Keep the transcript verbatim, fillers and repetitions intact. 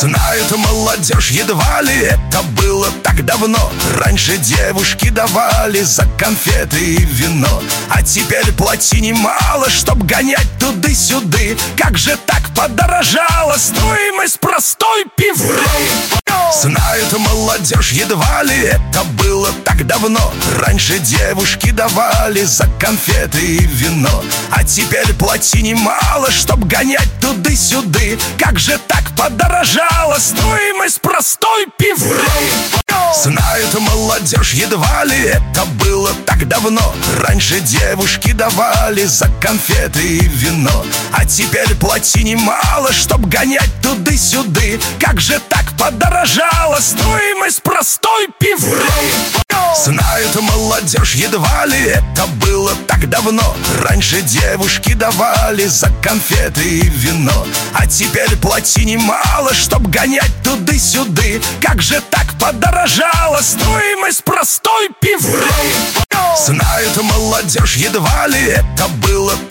Знает молодежь едва ли это было так давно. Раньше девушки давали за конфеты и вино, а теперь плати немало, чтоб гонять туды-сюды. Как же так подорожала стоимость простой пивы? Знает молодежь едва ли это было так давно. Раньше девушки давали за конфеты и вино, а теперь плати немало, чтоб гонять туды-сюды. Как же так подорожала стоимость простой пивы? Знает молодежь едва ли это было так давно. Раньше девушки давали за конфеты и вино, а теперь плати немало, чтоб гонять туды-сюды. Как же так подорожала стоимость простой пивы? Знает молодежь едва ли это было так давно. Раньше девушки давали за конфеты и вино, а теперь плати немало, чтоб гонять туды-сюды. Как же так подорожала стоимость простой пивы? Знает молодежь едва ли это было